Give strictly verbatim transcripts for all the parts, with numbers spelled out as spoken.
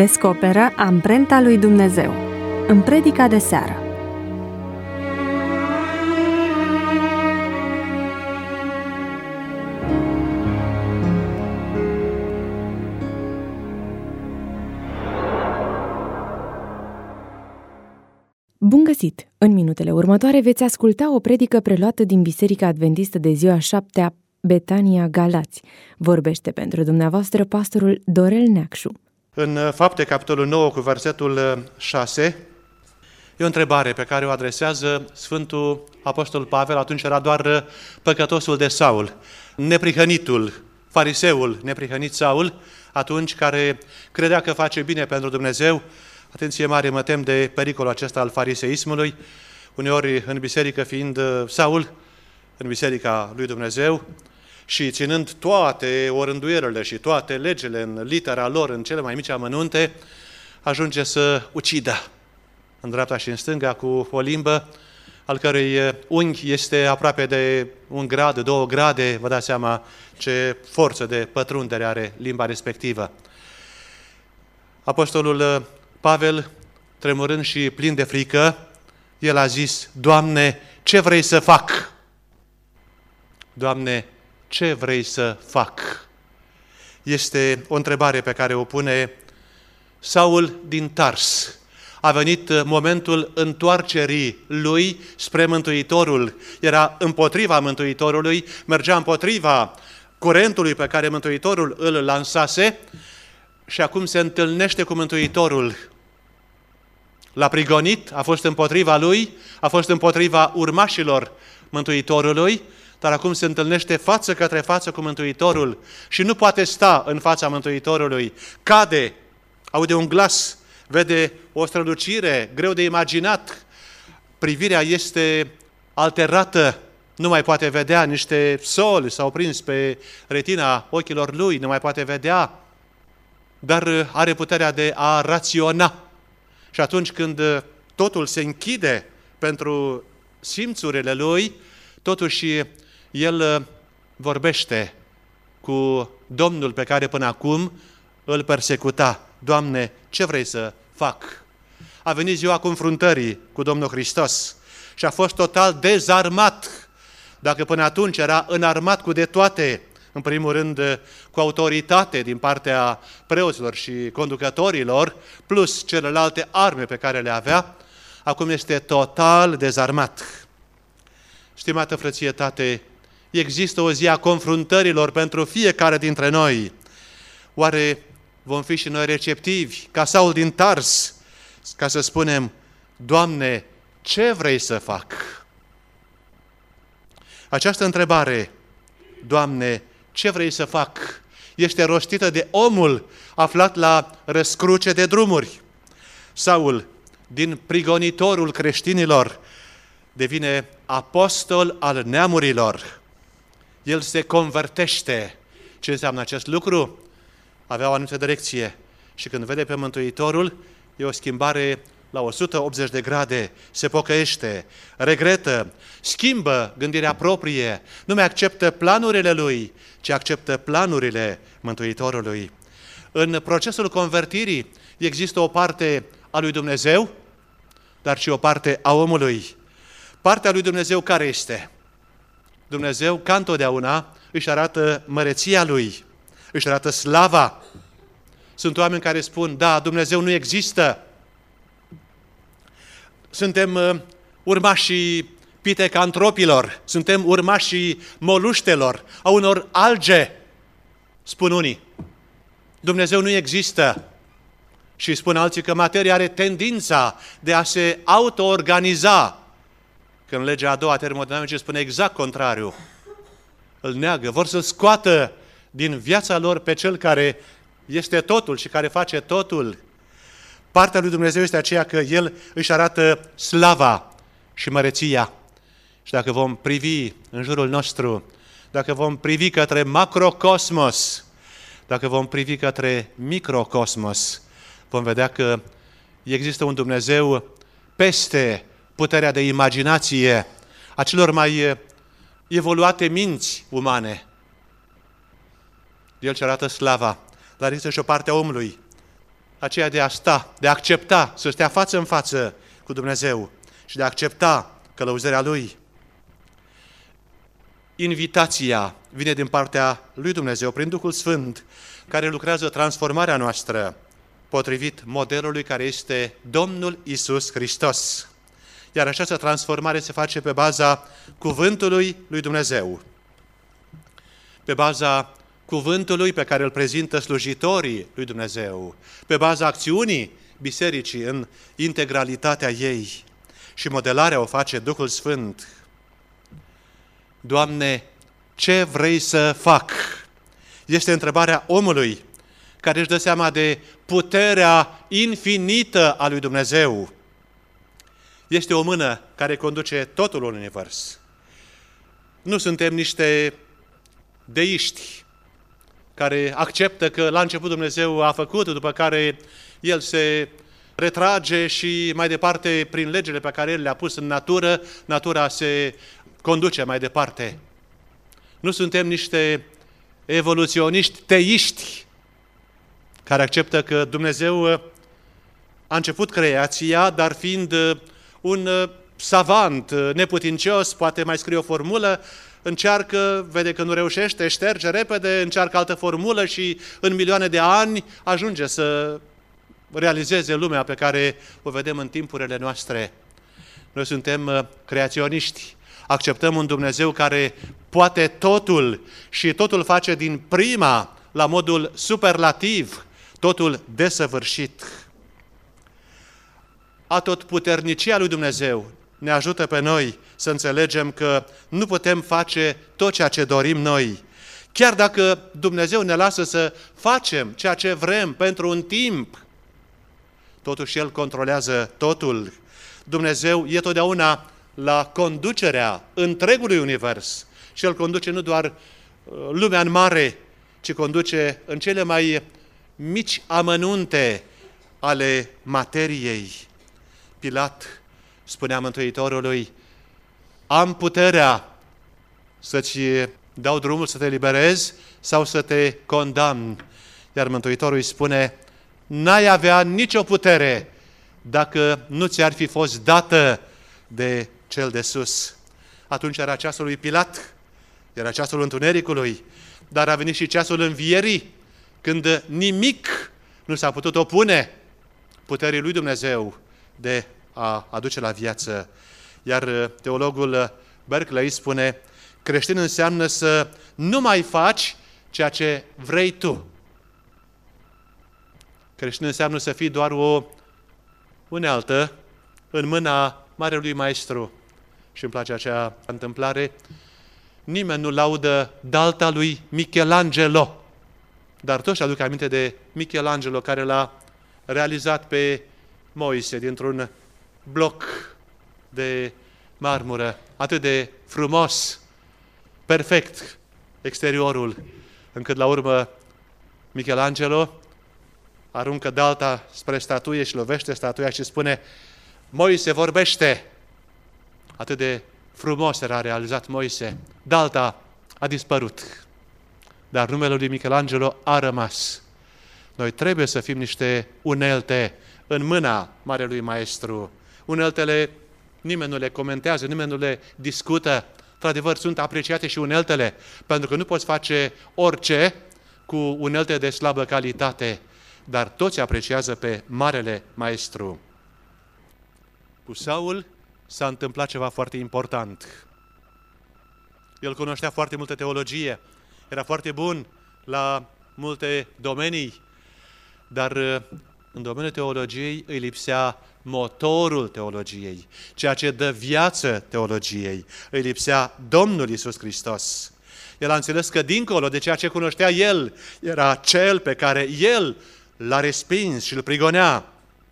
Descoperă amprenta lui Dumnezeu în predica de seară. Bun găsit! În minutele următoare veți asculta o predică preluată din Biserica Adventistă de ziua șaptea Betania Galați. Vorbește pentru dumneavoastră pastorul Dorel Neacșu. În Fapte, capitolul nouă, cu versetul șase, e o întrebare pe care o adresează Sfântul Apostol Pavel, atunci era doar păcătosul de Saul, neprihănitul, fariseul neprihănit Saul, atunci care credea că face bine pentru Dumnezeu. Atenție mare, mă tem de pericolul acesta al fariseismului, uneori în biserică fiind Saul, în biserica lui Dumnezeu, și ținând toate orânduierele și toate legile în litera lor, în cele mai mici amănunte, ajunge să ucidă în dreapta și în stânga cu o limbă al cărui unghi este aproape de un grad, două grade, vă dați seama ce forță de pătrundere are limba respectivă. Apostolul Pavel, tremurând și plin de frică, el a zis: Doamne, ce vrei să fac? Doamne, ce vrei să fac? Este o întrebare pe care o pune Saul din Tars. A venit momentul întoarcerii lui spre Mântuitorul. Era împotriva Mântuitorului, mergea împotriva curentului pe care Mântuitorul îl lansase și acum se întâlnește cu Mântuitorul. L-a prigonit, a fost împotriva lui, a fost împotriva urmașilor Mântuitorului, dar acum se întâlnește față către față cu Mântuitorul și nu poate sta în fața Mântuitorului. Cade, aude un glas, vede o strălucire, greu de imaginat. Privirea este alterată, nu mai poate vedea, niște soli s-au prins pe retina ochilor lui, nu mai poate vedea, dar are puterea de a raționa. Și atunci când totul se închide pentru simțurile lui, totuși el vorbește cu Domnul pe care până acum îl persecuta. Doamne, ce vrei să fac? A venit ziua confruntării cu Domnul Hristos și a fost total dezarmat. Dacă până atunci era înarmat cu de toate, în primul rând cu autoritate din partea preoților și conducătorilor, plus celelalte arme pe care le avea, acum este total dezarmat. Stimată frățietate, există o zi a confruntărilor pentru fiecare dintre noi. Oare vom fi și noi receptivi, ca Saul din Tars, ca să spunem: Doamne, ce vrei să fac? Această întrebare, Doamne, ce vrei să fac, este rostită de omul aflat la răscruce de drumuri. Saul, din prigonitorul creștinilor, devine apostol al neamurilor. El se convertește. Ce înseamnă acest lucru? Avea o anumită direcție și când vede pe Mântuitorul, e o schimbare la o sută optzeci de grade, se pocăiește, regretă, schimbă gândirea proprie, nu mai acceptă planurile lui, ci acceptă planurile Mântuitorului. În procesul convertirii există o parte a lui Dumnezeu, dar și o parte a omului. Partea lui Dumnezeu care este? Dumnezeu, ca întotdeauna, își arată măreția lui, își arată slava. Sunt oameni care spun: da, Dumnezeu nu există. Suntem uh, urmașii pitecantropilor, suntem urmașii moluștelor, a unor alge, spun unii. Dumnezeu nu există. Și spun alții că materia are tendința de a se auto-organiza, când legea a doua a termodinamicii spune exact contrariu. Îl neagă, vor să scoată din viața lor pe cel care este totul și care face totul. Partea lui Dumnezeu este aceea că El își arată slava și măreția. Și dacă vom privi în jurul nostru, dacă vom privi către macrocosmos, dacă vom privi către microcosmos, vom vedea că există un Dumnezeu peste puterea de imaginație a celor mai evoluate minți umane. El ce arată slava, dar există și o parte a omului aceea de a sta, de a accepta, să stea față în față cu Dumnezeu și de a accepta călăuzirea Lui. Invitația vine din partea lui Dumnezeu prin Duhul Sfânt, care lucrează transformarea noastră potrivit modelului care este Domnul Iisus Hristos. Iar această transformare se face pe baza cuvântului lui Dumnezeu, pe baza cuvântului pe care îl prezintă slujitorii lui Dumnezeu, pe baza acțiunii bisericii în integralitatea ei. Și modelarea o face Duhul Sfânt. Doamne, ce vrei să fac? Este întrebarea omului care își dă seama de puterea infinită a lui Dumnezeu. Este o mână care conduce totul în univers. Nu suntem niște deiști care acceptă că la început Dumnezeu a făcut, după care El se retrage și mai departe, prin legile pe care El le-a pus în natură, natura se conduce mai departe. Nu suntem niște evoluționiști teiști care acceptă că Dumnezeu a început creația, dar fiind un savant neputincios, poate mai scrie o formulă, încearcă, vede că nu reușește, șterge repede, încearcă altă formulă și în milioane de ani ajunge să realizeze lumea pe care o vedem în timpurile noastre. Noi suntem creaționiști, acceptăm un Dumnezeu care poate totul și totul face din prima la modul superlativ, totul desăvârșit. Atotputernicia lui Dumnezeu ne ajută pe noi să înțelegem că nu putem face tot ceea ce dorim noi. Chiar dacă Dumnezeu ne lasă să facem ceea ce vrem pentru un timp, totuși El controlează totul. Dumnezeu e totdeauna la conducerea întregului univers și El conduce nu doar lumea în mare, ci conduce în cele mai mici amănunte ale materiei. Pilat spunea Mântuitorului: am puterea să-ți dau drumul să te eliberezi sau să te condamn. Iar Mântuitorul îi spune: n-ai avea nicio putere dacă nu ți-ar fi fost dată de cel de sus. Atunci era ceasul lui Pilat, era ceasul întunericului, dar a venit și ceasul învierii, când nimic nu s-a putut opune puterii lui Dumnezeu de a aduce la viață. Iar teologul Berkeley spune: creștin înseamnă să nu mai faci ceea ce vrei tu. Creștin înseamnă să fii doar o unealtă în mâna Marelui Maestru. Și îmi place acea întâmplare. Nimeni nu laudă dalta lui Michelangelo, dar toți aduc aminte de Michelangelo, care l-a realizat pe Moise dintr-un bloc de marmură, atât de frumos, perfect exteriorul, încât la urmă Michelangelo aruncă dalta spre statuie și lovește statuia și spune: Moise vorbește! Atât de frumos era realizat Moise. Dalta a dispărut, dar numele lui Michelangelo a rămas. Noi trebuie să fim niște unelte în mâna Marelui Maestru. Uneltele nimeni nu le comentează, nimeni nu le discută. Într-adevăr, sunt apreciate și uneltele, pentru că nu poți face orice cu unelte de slabă calitate, dar toți apreciază pe Marele Maestru. Cu Saul s-a întâmplat ceva foarte important. El cunoștea foarte multă teologie, era foarte bun la multe domenii, dar în domeniul teologiei îi lipsea motorul teologiei, ceea ce dă viață teologiei. Îi lipsea Domnul Iisus Hristos. El a înțeles că dincolo de ceea ce cunoștea el, era Cel pe care el l-a respins și îl prigonea.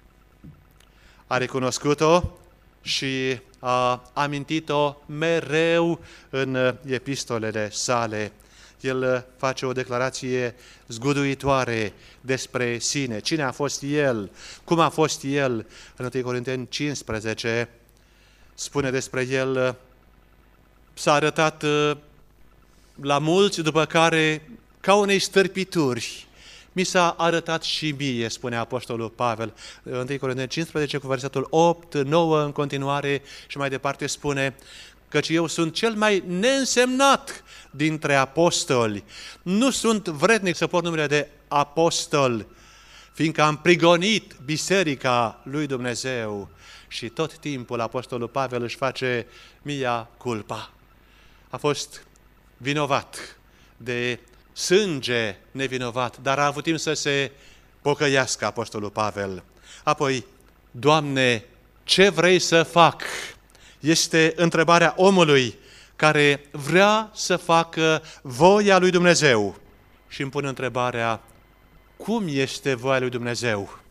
A recunoscut-o și a amintit-o mereu în epistolele sale. El face o declarație zguduitoare despre sine. Cine a fost el? Cum a fost el? În întâi Corinteni cincisprezece spune despre el: s-a arătat la mulți, după care, ca unei stârpituri, mi s-a arătat și mie, spune Apostolul Pavel, întâi Corinteni cincisprezece cu versetul opt, nouă în continuare și mai departe spune, căci eu sunt cel mai neînsemnat dintre apostoli. Nu sunt vrednic să port numele de apostol, fiindcă am prigonit biserica lui Dumnezeu. Și tot timpul Apostolul Pavel își face mea culpa. A fost vinovat de sânge nevinovat, dar a avut timp să se pocăiască Apostolul Pavel. Apoi, Doamne, ce vrei să fac? Este întrebarea omului care vrea să facă voia lui Dumnezeu. Și îmi pun întrebarea, cum este voia lui Dumnezeu?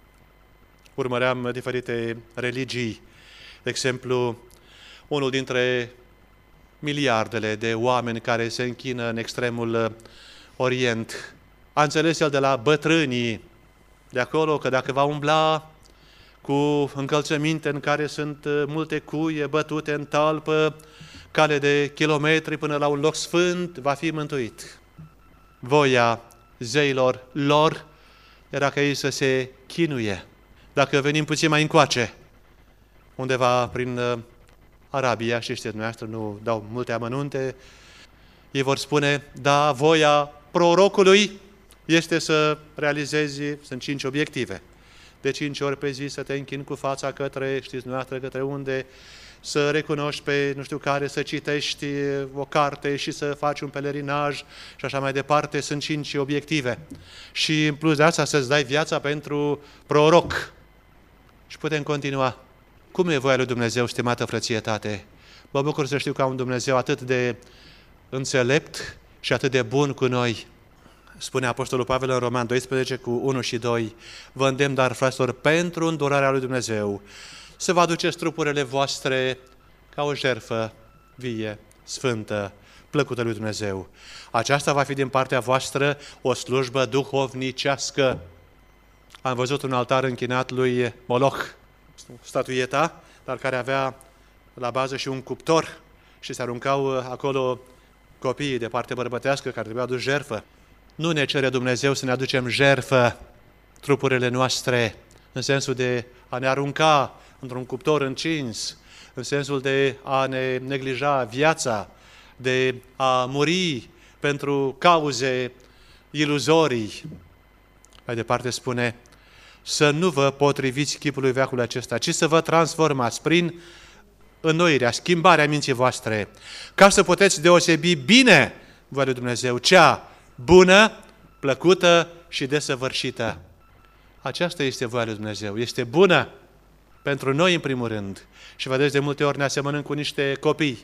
Urmăream diferite religii. De exemplu, unul dintre miliardele de oameni care se închină în extremul Orient a înțeles el de la bătrânii de acolo că dacă va umbla cu încălțăminte în care sunt multe cuie bătute în talpă, cale de kilometri până la un loc sfânt, va fi mântuit. Voia zeilor lor era ca ei să se chinuie. Dacă venim puțin mai încoace, undeva prin Arabia, și știți dumneavoastră, nu dau multe amănunte, ei vor spune, da, voia prorocului este să realizezi, sunt cinci obiective. De cinci ori pe zi să te închini cu fața către, știți dumneavoastră, către unde, să recunoști pe nu știu care, să citești o carte și să faci un pelerinaj și așa mai departe, sunt cinci obiective. Și în plus de asta să-ți dai viața pentru proroc. Și putem continua. Cum e voia lui Dumnezeu, stimată frățietate? Mă bucur să știu că am un Dumnezeu atât de înțelept și atât de bun cu noi. Spune Apostolul Pavel în Roman doisprezece cu unu și doi, vă îndemn, dar, fraților, pentru îndurarea lui Dumnezeu, să vă aduceți trupurile voastre ca o jertfă vie, sfântă, plăcută lui Dumnezeu. Aceasta va fi din partea voastră o slujbă duhovnicească. Am văzut un altar închinat lui Moloch, statuieta, dar care avea la bază și un cuptor și se aruncau acolo copiii de parte bărbătească care trebuiau adus jertfă. Nu ne cere Dumnezeu să ne aducem jertfă trupurile noastre în sensul de a ne arunca într-un cuptor încins, în sensul de a ne neglija viața, de a muri pentru cauze iluzorii. Mai departe spune, să nu vă potriviți chipului veacului acesta, ci să vă transformați prin înnoirea, schimbarea minții voastre, ca să puteți deosebi bine voia lui Dumnezeu, cea bună, plăcută și desăvârșită. Aceasta este voia lui Dumnezeu. Este bună pentru noi în primul rând. Și vedeți, de multe ori ne asemănăm cu niște copii.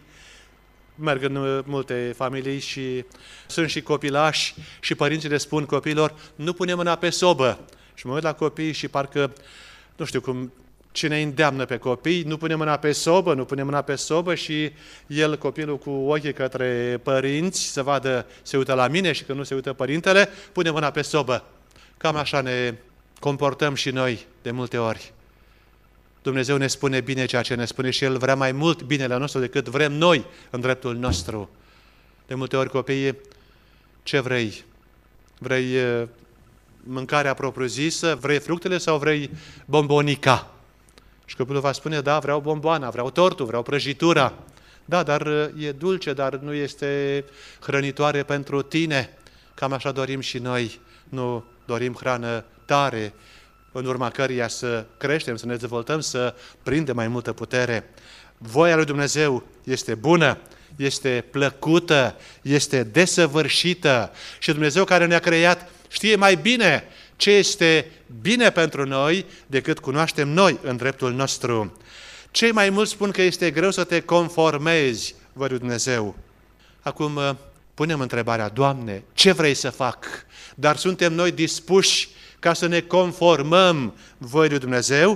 Merg în multe familii și sunt și copilași și părinții le spun copiilor, nu punem mâna pe sobă. Și mă uit la copii și parcă, nu știu cum, cine îndeamnă pe copii, nu pune mâna pe sobă, nu pune mâna pe sobă și el, copilul cu ochii către părinți, să vadă, se uită la mine și când nu se uită părintele, pune mâna pe sobă. Cam așa ne comportăm și noi de multe ori. Dumnezeu ne spune bine ceea ce ne spune și El vrea mai mult binele nostru decât vrem noi în dreptul nostru. De multe ori copiii, ce vrei? Vrei mâncarea propriu-zisă, vrei fructele sau vrei bombonica? Și copilul va spune, da, vreau bomboana, vreau tortul, vreau prăjitura. Da, dar e dulce, dar nu este hrănitoare pentru tine. Cam așa dorim și noi. Nu dorim hrană tare, în urma căreia să creștem, să ne dezvoltăm, să prindem mai multă putere. Voia lui Dumnezeu este bună, este plăcută, este desăvârșită și Dumnezeu care ne-a creat știe mai bine ce este bine pentru noi decât cunoaștem noi în dreptul nostru. Cei mai mulți spun că este greu să te conformezi voia lui Dumnezeu. Acum punem întrebarea, Doamne, ce vrei să fac? Dar suntem noi dispuși ca să ne conformăm voii lui Dumnezeu?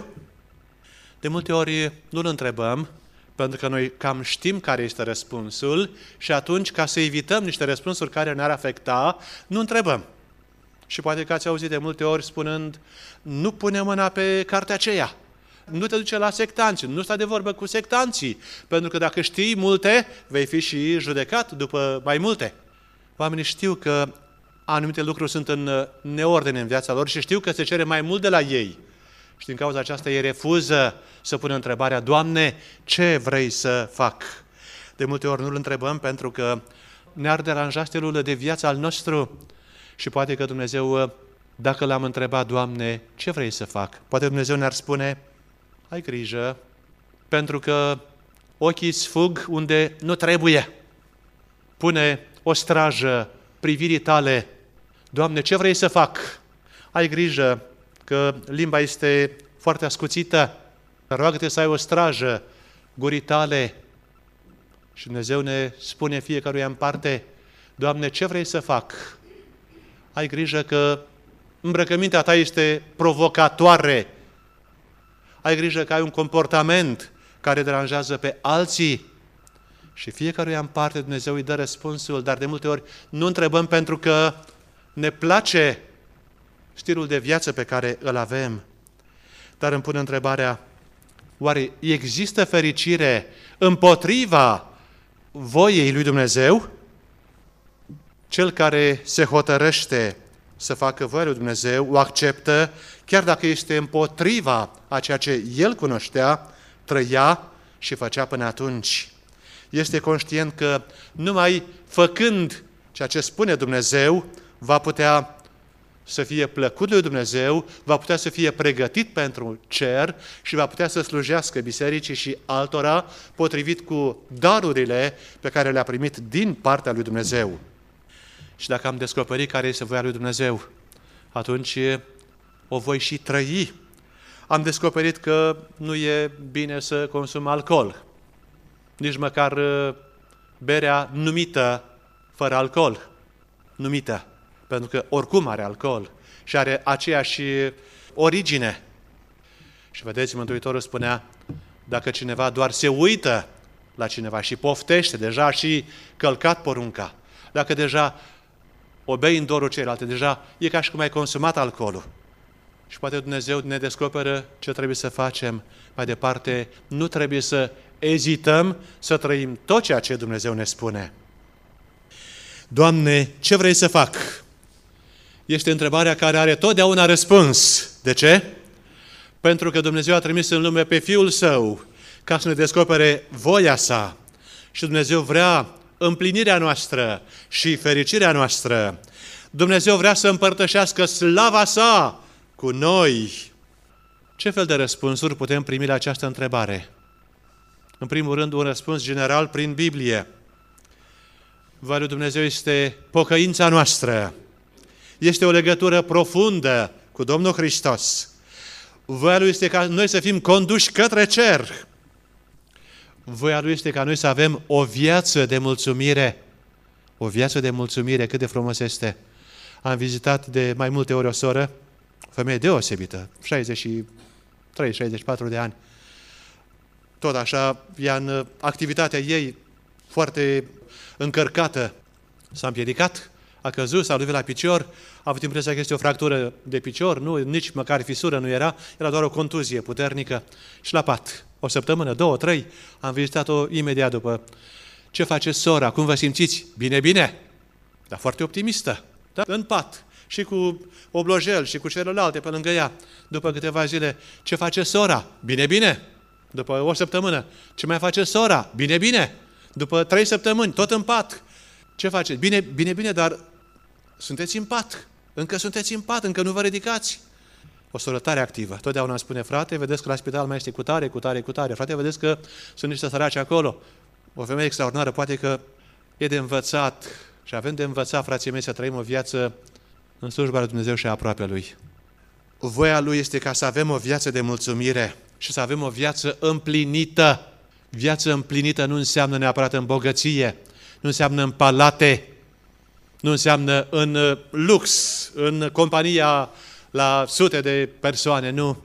De multe ori nu-L întrebăm, pentru că noi cam știm care este răspunsul și atunci, ca să evităm niște răspunsuri care ne-ar afecta, nu întrebăm. Și poate că ați auzit de multe ori spunând, nu pune mâna pe cartea aceea, nu te duce la sectanți, nu sta de vorbă cu sectanții, pentru că dacă știi multe, vei fi și judecat după mai multe. Oamenii știu că anumite lucruri sunt în neordine în viața lor și știu că se cere mai mult de la ei. Și din cauza aceasta ei refuză să pună întrebarea: Doamne, ce vrei să fac? De multe ori nu-L întrebăm pentru că ne-ar deranja stilul de viață al nostru și poate că Dumnezeu, dacă L-am întrebat: Doamne, ce vrei să fac? Poate Dumnezeu ne-ar spune: ai grijă, pentru că ochii îți fug unde nu trebuie. Pune o strajă privirii tale. Doamne, ce vrei să fac? Ai grijă că limba este foarte ascuțită. Roagă-te să ai o strajă gurii tale. Și Dumnezeu ne spune fiecăruia în parte: Doamne, ce vrei să fac? Ai grijă că îmbrăcămintea ta este provocatoare. Ai grijă că ai un comportament care deranjează pe alții. Și fiecăruia în parte Dumnezeu îi dă răspunsul, dar de multe ori nu întrebăm pentru că ne place stilul de viață pe care îl avem. Dar îmi pun întrebarea: oare există fericire împotriva voiei lui Dumnezeu? Cel care se hotărăște să facă voia lui Dumnezeu o acceptă, chiar dacă este împotriva a ceea ce el cunoștea, trăia și făcea până atunci. Este conștient că numai făcând ceea ce spune Dumnezeu va putea să fie plăcut lui Dumnezeu, va putea să fie pregătit pentru cer și va putea să slujească bisericii și altora potrivit cu darurile pe care le-a primit din partea lui Dumnezeu. Și dacă am descoperit care este voia lui Dumnezeu, atunci o voi și trăi. Am descoperit că nu e bine să consum alcool, nici măcar berea numită fără alcool, numită, pentru că oricum are alcool și are aceeași origine. Și vedeți, Mântuitorul spunea: dacă cineva doar se uită la cineva și poftește, deja și călcat porunca, dacă deja o bei în dorul celelalte, deja e ca și cum ai consumat alcoolul. Și poate Dumnezeu ne descoperă ce trebuie să facem mai departe. Nu trebuie să ezităm să trăim tot ceea ce Dumnezeu ne spune. Doamne, ce vrei să fac? Este întrebarea care are totdeauna răspuns. De ce? Pentru că Dumnezeu a trimis în lume pe Fiul Său ca să ne descopere voia Sa. Și Dumnezeu vrea împlinirea noastră și fericirea noastră. Dumnezeu vrea să împărtășească slava Sa cu noi. Ce fel de răspunsuri putem primi la această întrebare? În primul rând, un răspuns general prin Biblie. Voia lui Dumnezeu este pocăința noastră. Este o legătură profundă cu Domnul Hristos. Voia Lui este ca noi să fim conduși către cer. Voia Lui este ca noi să avem o viață de mulțumire. O viață de mulțumire, cât de frumos este. Am vizitat de mai multe ori o soră, o femeie deosebită, șaizeci și trei șaizeci și patru de ani. Tot așa, ea în activitatea ei foarte încărcată s-a împiedicat, a căzut, s-a lovit la picior, a avut impresia că este o fractură de picior, nu, nici măcar fisură nu era, era doar o contuzie puternică și la pat. O săptămână, două, trei, am vizitat-o imediat după. Ce face sora? Cum vă simțiți? Bine, bine! Dar foarte optimistă, da? În pat și cu oblojel și cu celelalte pe lângă ea. După câteva zile, ce face sora? Bine, bine! După o săptămână, ce mai face sora? Bine, bine! După trei săptămâni, tot în pat. Ce faceți? Bine, bine, bine, dar sunteți în pat. Încă sunteți în pat, încă nu vă ridicați. O soră tare activă. Totdeauna îmi spune: frate, vedeți că la spital mai este cu tare, cu tare, cu tare. Frate, vedeți că sunt niște săraci acolo. O femeie extraordinară, poate că e de învățat și avem de învățat, frații mei, să trăim o viață în slujba lui Dumnezeu și aproape Lui. Voia Lui este ca să avem o viață de mulțumire și să avem o viață împlinită. Viață împlinită nu înseamnă neapărat în bogăție, nu înseamnă în palate, nu înseamnă în lux, în compania la sute de persoane, nu.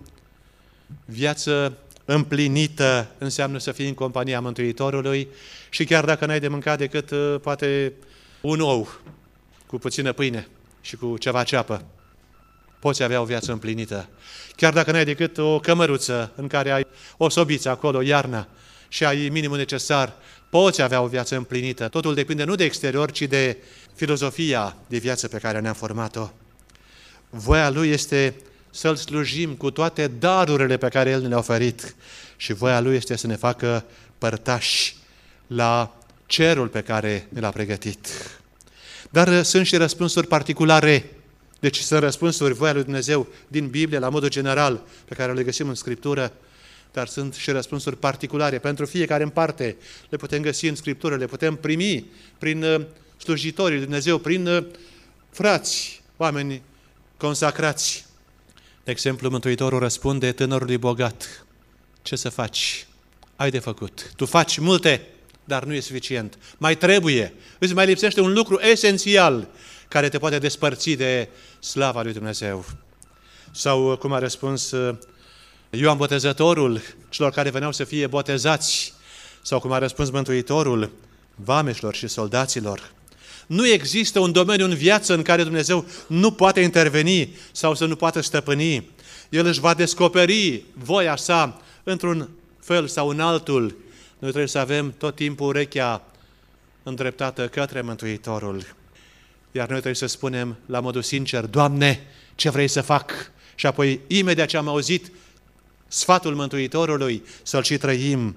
Viață împlinită înseamnă să fii în compania Mântuitorului și chiar dacă n-ai de mâncat decât poate un ou cu puțină pâine și cu ceva ceapă, poți avea o viață împlinită. Chiar dacă n-ai decât o cămăruță în care ai o sobiță acolo, iarna, și ai minimul necesar, poți avea o viață împlinită. Totul depinde nu de exterior, ci de filozofia de viață pe care ne-am format-o. Voia Lui este să-L slujim cu toate darurile pe care El ne le-a oferit și voia Lui este să ne facă părtași la cerul pe care ne l-a pregătit. Dar sunt și răspunsuri particulare. Deci sunt răspunsuri, voia lui Dumnezeu, din Biblie, la modul general, pe care le găsim în Scriptură, dar sunt și răspunsuri particulare. Pentru fiecare în parte le putem găsi în Scriptură, le putem primi prin slujitorii lui Dumnezeu, prin frați, oameni consacrați. De exemplu, Mântuitorul răspunde tânărului bogat: ce să faci? Ai de făcut. Tu faci multe, dar nu e suficient. Mai trebuie. Îți mai lipsește un lucru esențial care te poate despărți de slava lui Dumnezeu. Sau cum a răspuns Ioan Botezătorul celor care veneau să fie botezați, sau cum a răspuns Mântuitorul vameșilor și soldaților. Nu există un domeniu în viață în care Dumnezeu nu poate interveni sau să nu poată stăpâni. El își va descoperi voia sa într-un fel sau în altul. Noi trebuie să avem tot timpul urechea îndreptată către Mântuitorul. Iar noi trebuie să spunem la modul sincer: Doamne, ce vrei să fac? Și apoi, imediat ce am auzit sfatul Mântuitorului, să-l și trăim.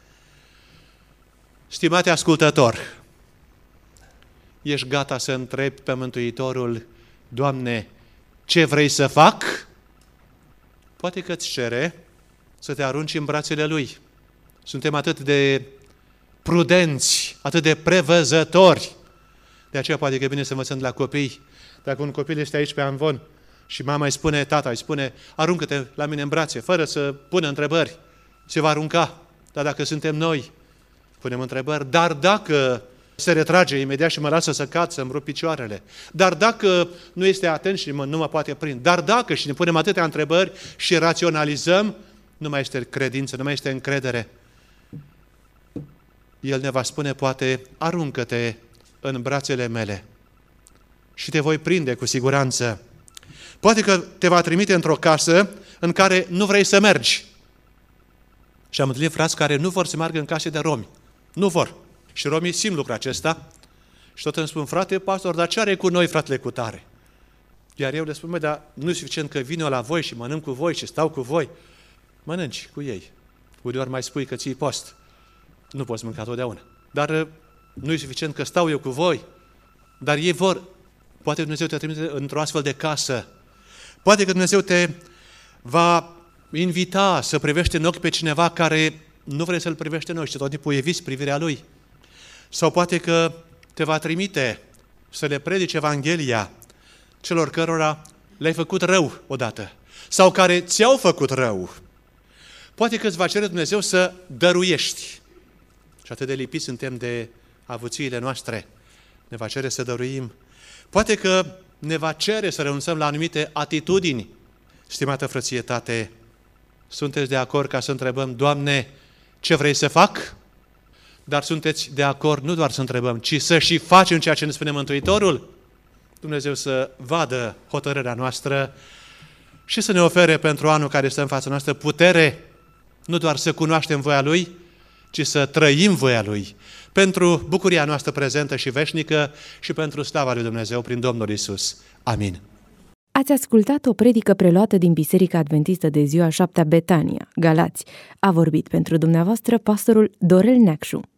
Stimate ascultător, ești gata să întrebi pe Mântuitorul: Doamne, ce vrei să fac? Poate că îți cere să te arunci în brațele Lui. Suntem atât de prudenți, atât de prevăzători. De aceea poate că e bine să învățăm de la copii. Dacă un copil este aici pe amvon și mama îi spune, tata îi spune: aruncă-te la mine în brațe, fără să pună întrebări, se va arunca. Dar dacă suntem noi, punem întrebări. Dar dacă se retrage imediat și mă lasă să cad, să-mi rup picioarele, dar dacă nu este atent și mă, nu mă poate prinde, dar dacă, și ne punem atâtea întrebări și raționalizăm, nu mai este credință, nu mai este încredere. El ne va spune poate: aruncă-te în brațele mele și te voi prinde cu siguranță. Poate că te va trimite într-o casă în care nu vrei să mergi. Și am întâlnit frați care nu vor să meargă în case de romi. Nu vor. Și romii simt lucrul acesta și tot îmi spun: frate pastor, dar ce are cu noi fratele cu tare? Iar eu le spun: măi, dar nu e suficient că vin eu la voi și mănânc cu voi și stau cu voi. Mănânci cu ei. Uneori mai spui că ții post. Nu poți mânca totdeauna. Dar nu e suficient că stau eu cu voi. Dar ei vor. Poate Dumnezeu te trimite într-o astfel de casă. Poate că Dumnezeu te va invita să privești în ochi pe cineva care nu vrei să-l privești în ochi și tot timpul eviți privirea lui. Sau poate că te va trimite să le predici Evanghelia celor cărora le-ai făcut rău odată sau care ți-au făcut rău. Poate că îți va cere Dumnezeu să dăruiești. Și atât de lipiți suntem de avuțiile noastre. Ne va cere să dăruim. Poate că ne va cere să renunțăm la anumite atitudini. Stimată frățietate, sunteți de acord ca să întrebăm: Doamne, ce vrei să fac? Dar sunteți de acord nu doar să întrebăm, ci să și facem ceea ce ne spune Mântuitorul? Dumnezeu să vadă hotărârea noastră și să ne ofere pentru anul care stă în fața noastră putere, nu doar să cunoaștem voia Lui, ci să trăim voia Lui, pentru bucuria noastră prezentă și veșnică și pentru slava lui Dumnezeu prin Domnul Iisus. Amin. Ați ascultat o predică preluată din Biserica Adventistă de Ziua a șaptea Betania, Galați. A vorbit pentru dumneavoastră pastorul Dorel Neacșu.